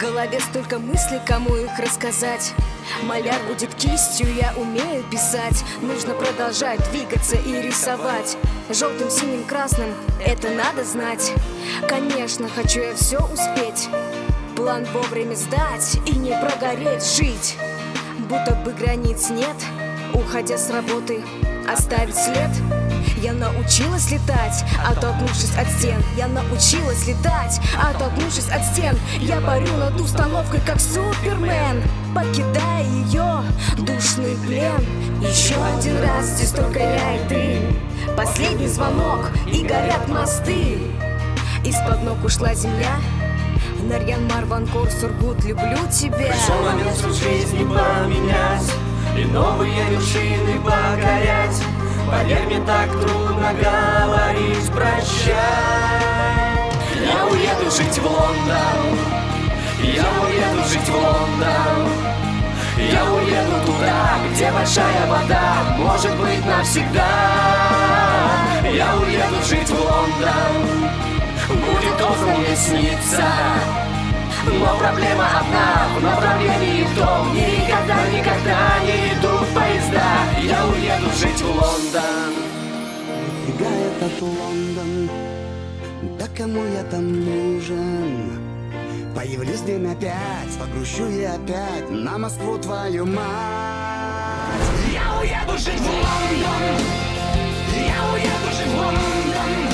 голове столько мыслей, кому их рассказать. Маляр будет кистью, я умею писать. Нужно продолжать двигаться и рисовать. Желтым, синим, красным, это надо знать. Конечно, хочу я все успеть. План вовремя сдать и не прогореть, жить. Будто бы границ нет, уходя с работы, оставить след. Я научилась летать, оттолкнувшись от стен. Я научилась летать, оттолкнувшись от стен. Я парю над установкой, как Супермен, покидая ее душный плен. Еще один раз, здесь только я и ты. Последний звонок, и горят мосты. Из-под ног ушла земля. Нарьян-Мар, Ванкор, Сургут, люблю тебя. Пришел момент всю жизнь поменять и новые вершины покорять. Поверь, мне так трудно говорить прощай. Я уеду жить в Лондон, я уеду жить в Лондон. Я уеду туда, где большая вода, может быть навсегда. Я уеду жить в Лондон, будет поздно мне сниться. Но проблема одна, в направлении в дом. Никогда, никогда не идут поезда. Я уеду жить в Лондон. Бега этот Лондон, да кому я там нужен? Появлюсь день опять, погрущу я опять на Москву, твою мать. Я уеду жить в Лондон, я уеду жить в Лондон.